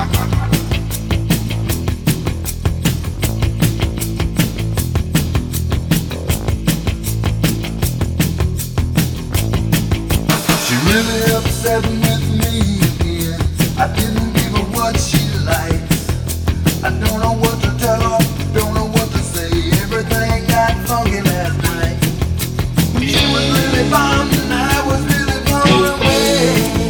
She really upset with me again. I didn't give her what she likes. I don't know what to tell her, don't know what to say. Everything got funky last night. She was really bombed and I was really blown away.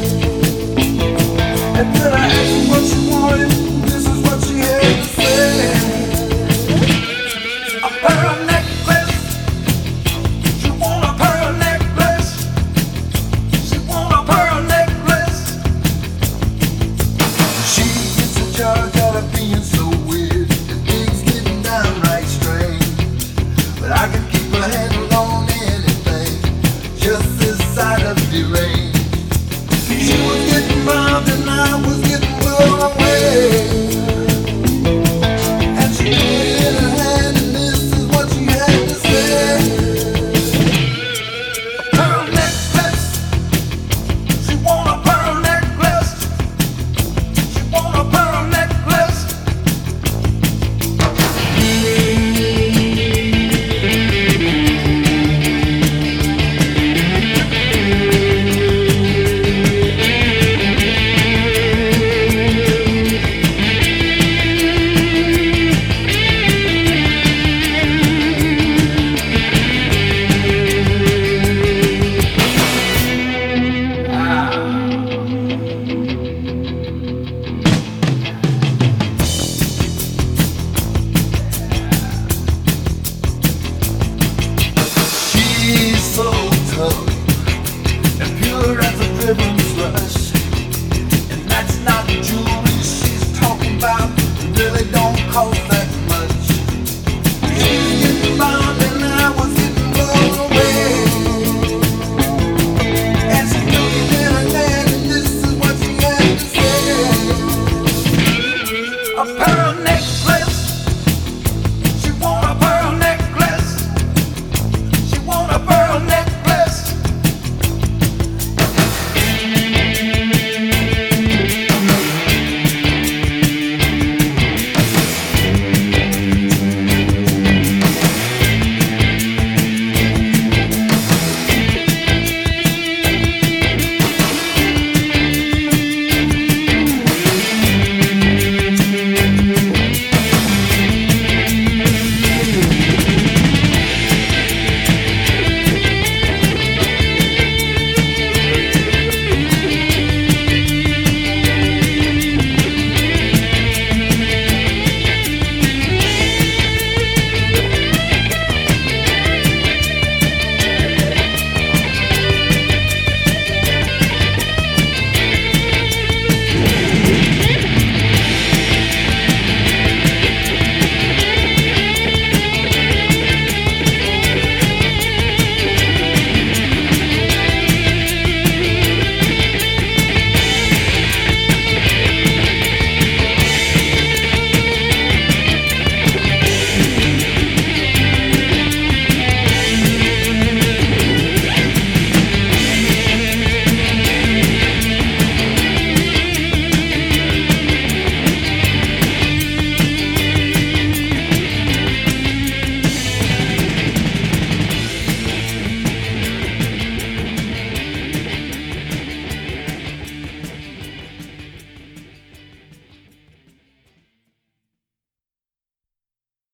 And then I asked her what she wanted. This is what she had to say. A pearl necklace. She want a pearl necklace. She want a pearl necklace. She gets a charge out of being so weird. And things getting downright strange. But I can keep a handle on anything. Just this side of the range. She was getting bombed and I was getting blown away. And she put it in her hand and this is what she had to say. Pearl necklace. She want a pearl necklace. She want a pearl necklace. She's so tough and pure as a driven slush, and that's not jewelry.